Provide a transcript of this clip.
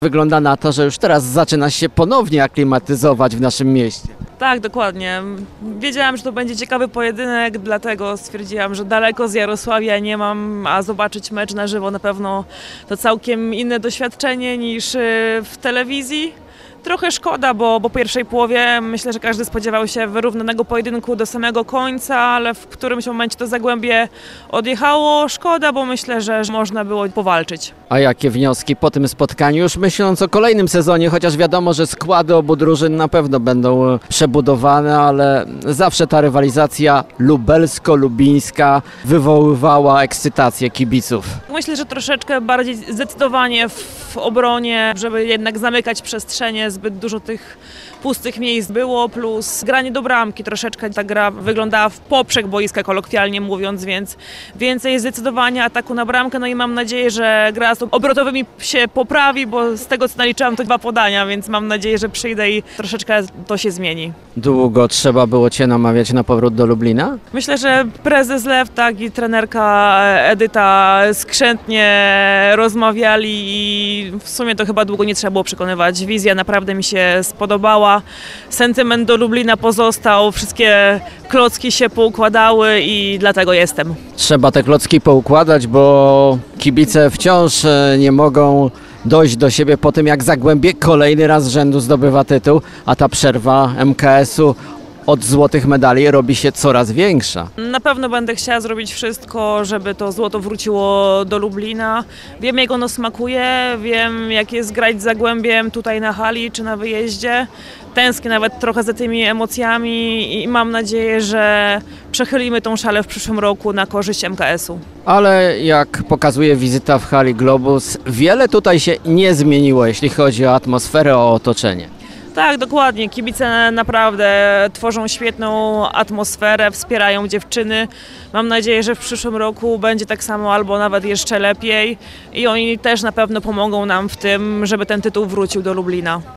Wygląda na to, że już teraz zaczyna się ponownie aklimatyzować w naszym mieście. Tak, dokładnie. Wiedziałam, że to będzie ciekawy pojedynek, dlatego stwierdziłam, że daleko z Jarosławia nie mam, a zobaczyć mecz na żywo na pewno to całkiem inne doświadczenie niż w telewizji. Trochę szkoda, bo po pierwszej połowie myślę, że każdy spodziewał się wyrównanego pojedynku do samego końca, ale w którymś momencie to Zagłębie odjechało. Szkoda, bo myślę, że można było powalczyć. A jakie wnioski po tym spotkaniu? Już myśląc o kolejnym sezonie, chociaż wiadomo, że składy obu drużyn na pewno będą przebudowane, ale zawsze ta rywalizacja lubelsko-lubińska wywoływała ekscytację kibiców. Myślę, że troszeczkę bardziej zdecydowanie w obronie, żeby jednak zamykać przestrzenie, zbyt dużo tych pustych miejsc było, plus granie do bramki. Troszeczkę ta gra wyglądała w poprzek boiska, kolokwialnie mówiąc, więc więcej zdecydowania ataku na bramkę. No i mam nadzieję, że gra z obrotowymi się poprawi, bo z tego co naliczyłam to 2 podania, więc mam nadzieję, że przyjdę i troszeczkę to się zmieni. Długo trzeba było Cię namawiać na powrót do Lublina? Myślę, że prezes Lew, tak i trenerka Edyta skrzętnie rozmawiali i w sumie to chyba długo nie trzeba było przekonywać. Wizja naprawdę mi się spodobała. Sentyment do Lublina pozostał, wszystkie klocki się poukładały i dlatego jestem. Trzeba te klocki poukładać, bo kibice wciąż nie mogą dojść do siebie po tym, jak Zagłębie kolejny raz z rzędu zdobywa tytuł, a ta przerwa MKS-u od złotych medali robi się coraz większa. Na pewno będę chciała zrobić wszystko, żeby to złoto wróciło do Lublina. Wiem, jak ono smakuje, wiem, jak jest grać z Zagłębiem tutaj na hali czy na wyjeździe. Tęsknię nawet trochę za tymi emocjami i mam nadzieję, że przechylimy tą szalę w przyszłym roku na korzyść MKS-u. Ale jak pokazuje wizyta w hali Globus, wiele tutaj się nie zmieniło, jeśli chodzi o atmosferę, o otoczenie. Tak, dokładnie. Kibice naprawdę tworzą świetną atmosferę, wspierają dziewczyny. Mam nadzieję, że w przyszłym roku będzie tak samo albo nawet jeszcze lepiej i oni też na pewno pomogą nam w tym, żeby ten tytuł wrócił do Lublina.